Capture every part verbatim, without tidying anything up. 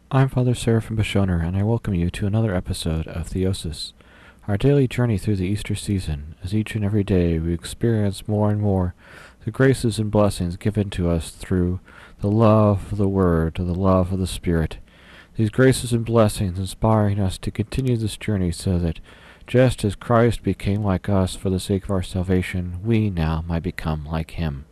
I'm Father Seraphim Bashoner, and I welcome you to another episode of Theosis, our daily journey through the Easter season, as each and every day we experience more and more the graces and blessings given to us through the love of the Word, the love of the Spirit. These graces and blessings inspiring us to continue this journey so that, just as Christ became like us for the sake of our salvation, we now might become like Him.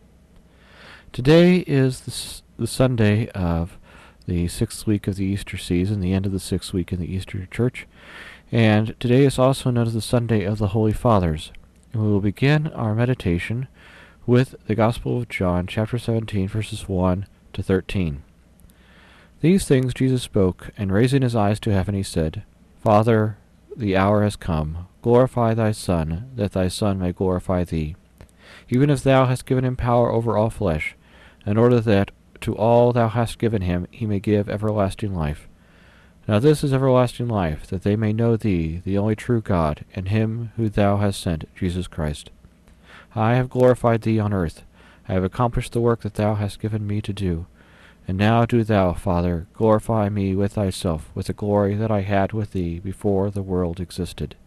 Today is the, the Sunday of the sixth week of the Easter season, the end of the sixth week in the Easter Church, and today is also known as the Sunday of the Holy Fathers. And we will begin our meditation with the Gospel of John, chapter seventeen, verses one to thirteen. These things Jesus spoke, and raising his eyes to heaven he said, Father, the hour has come. Glorify thy Son, that thy Son may glorify thee, even as thou hast given him power over all flesh, in order that to all thou hast given him he may give everlasting life. Now this is everlasting life, that they may know thee, the only true God, and him who thou hast sent, Jesus Christ. I have glorified thee on earth. I have accomplished the work that thou hast given me to do. And now do thou, Father, glorify me with thyself, with the glory that I had with thee before the world existed.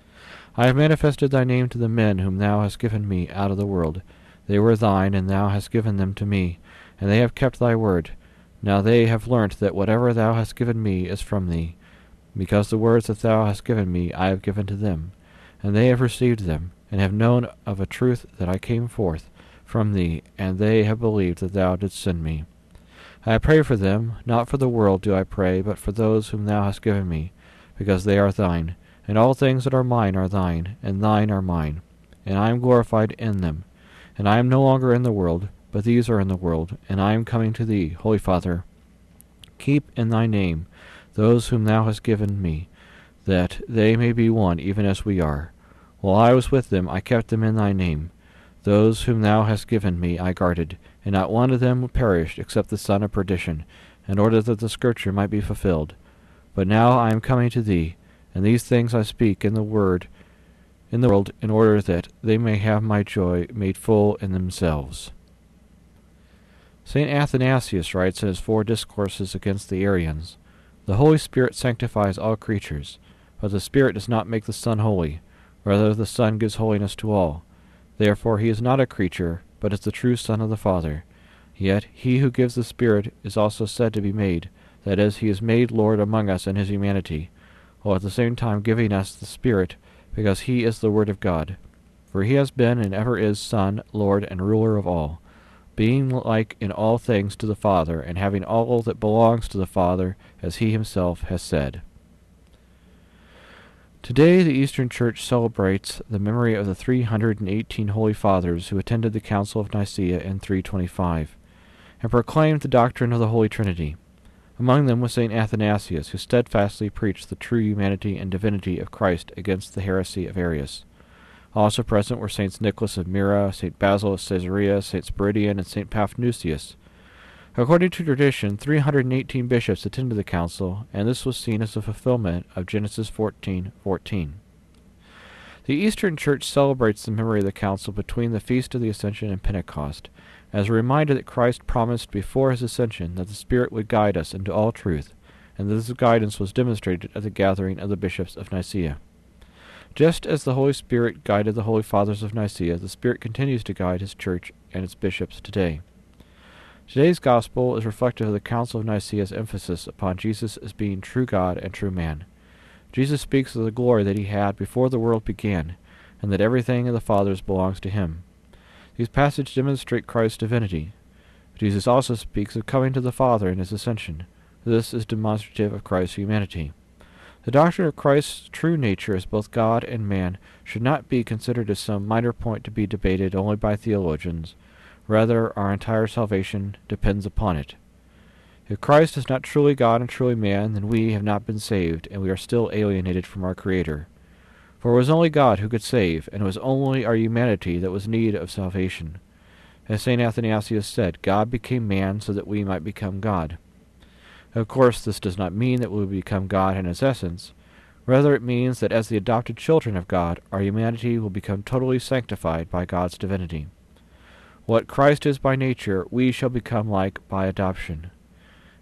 I have manifested thy name to the men whom thou hast given me out of the world. They were thine, and thou hast given them to me, and they have kept thy word. Now they have learnt that whatever thou hast given me is from thee, because the words that thou hast given me I have given to them, and they have received them, and have known of a truth that I came forth from thee, and they have believed that thou didst send me. I pray for them, not for the world do I pray, but for those whom thou hast given me, because they are thine, and all things that are mine are thine, and thine are mine, and I am glorified in them. And I am no longer in the world, but these are in the world, and I am coming to thee, Holy Father. Keep in thy name those whom thou hast given me, that they may be one even as we are. While I was with them I kept them in thy name. Those whom thou hast given me I guarded, and not one of them perished except the son of perdition, in order that the Scripture might be fulfilled. But now I am coming to thee, and these things I speak in the word in the world, in order that they may have my joy made full in themselves. Saint Athanasius writes in his four discourses against the Arians, The Holy Spirit sanctifies all creatures, but the Spirit does not make the Son holy. Rather, the Son gives holiness to all. Therefore he is not a creature, but is the true Son of the Father. Yet he who gives the Spirit is also said to be made, that is, he is made Lord among us in his humanity, while at the same time giving us the Spirit, because he is the Word of God. For he has been and ever is Son, Lord, and ruler of all, being like in all things to the Father, and having all that belongs to the Father, as he himself has said. Today the Eastern Church celebrates the memory of the three hundred eighteen Holy Fathers who attended the Council of Nicaea in three twenty-five, and proclaimed the doctrine of the Holy Trinity. Among them was Saint Athanasius, who steadfastly preached the true humanity and divinity of Christ against the heresy of Arius. Also present were Saints Nicholas of Myra, Saint Basil of Caesarea, Saint Spiridion, and Saint Paphnutius. According to tradition, three hundred eighteen bishops attended the council, and this was seen as a fulfillment of Genesis fourteen fourteen. The Eastern Church celebrates the memory of the council between the Feast of the Ascension and Pentecost, as a reminder that Christ promised before his ascension that the Spirit would guide us into all truth, and that this guidance was demonstrated at the gathering of the bishops of Nicaea. Just as the Holy Spirit guided the Holy Fathers of Nicaea, the Spirit continues to guide his Church and its bishops today. Today's Gospel is reflective of the Council of Nicaea's emphasis upon Jesus as being true God and true man. Jesus speaks of the glory that he had before the world began, and that everything of the Father's belongs to him. These passages demonstrate Christ's divinity. Jesus also speaks of coming to the Father in his ascension. This is demonstrative of Christ's humanity. The doctrine of Christ's true nature as both God and man should not be considered as some minor point to be debated only by theologians. Rather, our entire salvation depends upon it. If Christ is not truly God and truly man, then we have not been saved, and we are still alienated from our Creator. For it was only God who could save, and it was only our humanity that was in need of salvation. As Saint Athanasius said, God became man so that we might become God. Of course, this does not mean that we will become God in his essence. Rather, it means that as the adopted children of God, our humanity will become totally sanctified by God's divinity. What Christ is by nature, we shall become like by adoption.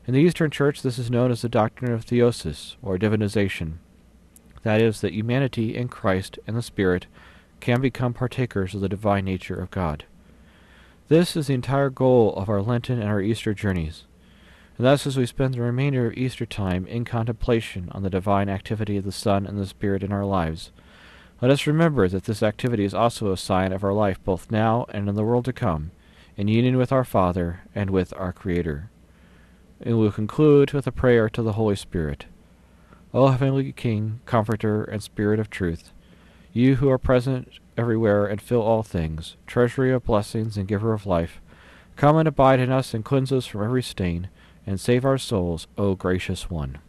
In the Eastern Church, this is known as the doctrine of theosis, or divinization. That is, that humanity in Christ and the Spirit can become partakers of the divine nature of God. This is the entire goal of our Lenten and our Easter journeys. And thus, as we spend the remainder of Easter time in contemplation on the divine activity of the Son and the Spirit in our lives, let us remember that this activity is also a sign of our life both now and in the world to come, in union with our Father and with our Creator. And we will conclude with a prayer to the Holy Spirit. O Heavenly King, Comforter, and Spirit of Truth, you who are present everywhere and fill all things, treasury of blessings and giver of life, come and abide in us and cleanse us from every stain, and save our souls, O gracious one.